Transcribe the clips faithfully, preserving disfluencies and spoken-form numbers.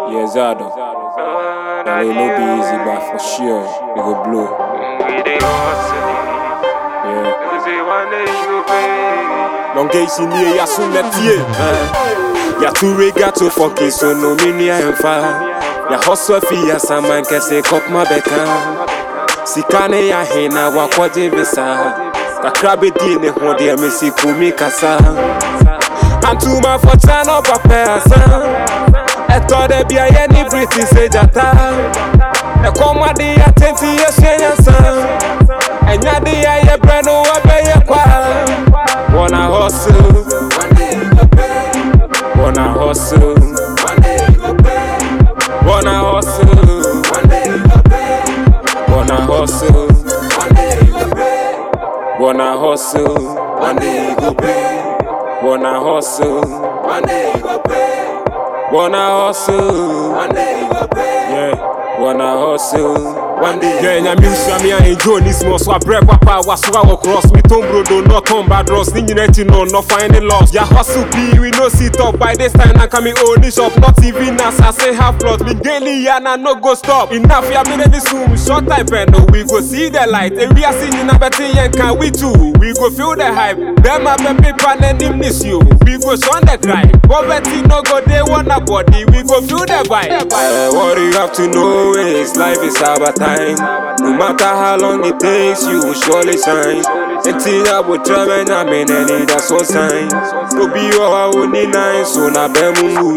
Yeah, Zado. Now it no be easy, but for sure, it go blow. Yeah. Longation here, ya soon let ye. Ya too rega to fucking so no mini and fire. Ya hustle fi ya saman can say cop my beka. Sikane ya hena wakwaje visa. Kakrabe di ne honde ya mesi kumi kasa. Antuma for channel papasa. Eto de bia ye ni British se jata. E koma di ya tenti ye shenyasa. Enya di ya ye breno wabe ye kwa. Wanna hustle, One day you go pay. wanna hustle, One day you go pay. wanna hustle, One day you go pay. wanna hustle, One day you go pay. wanna hustle, One day you go pay. wanna hustle, One day you go pay. wanna hustle. One day you go pay. Yeah, wanna hustle. One day Yeah, nya music me a enjoy this more so I break papa was so I cross me tom brodo not on bad ross ni nyineti no no find the loss. Ya hustle be we no sit up by this time and coming own this shop not even as I say half plot me daily and I no go stop. Enough ya me this room short time pen no we go see the light. And we are seeing na better yen can we too. We go feel the hype. Them a baby pan and him this you. We go shun the cry. Poverty no go they wanna body. We go feel the vibe. Uh, what you have to know is life is about time. No matter how long it takes, you will surely shine. Until I will try and I mean any that's one sign. To be your only nine, so na bemu.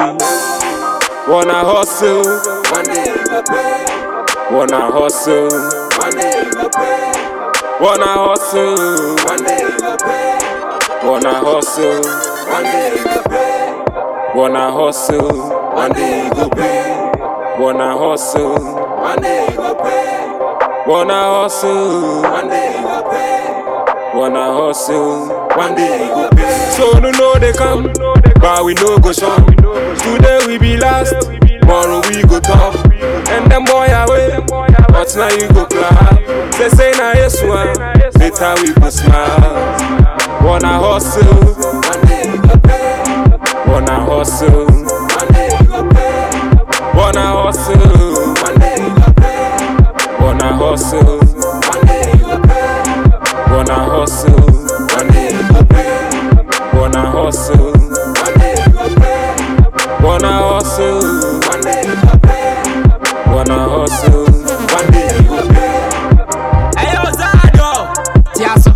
Wanna hustle, One day you go pay. wanna hustle, One day you go pay. wanna hustle, One day you go pay. wanna hustle, One day you go pay. wanna hustle, One day you go pay. wanna hustle, One day you go pay. wanna hustle, One day you go pay. wanna hustle. One day you go pay. So no know they come, but we no go shop. Today we be last, tomorrow we go top. And them boy away, but now you go clap. They say na yes one, later we go smile. Wanna hustle, One day you go pay. wanna hustle, One day you go pay. wanna hustle, One day you go pay. wanna hustle, One day you go pay. wanna hustle, One day you go pay. wanna hustle, One day you go pay. wanna hustle, One day you go pay. wanna hustle. One day you go pay. Ayo Zado, Tiaso.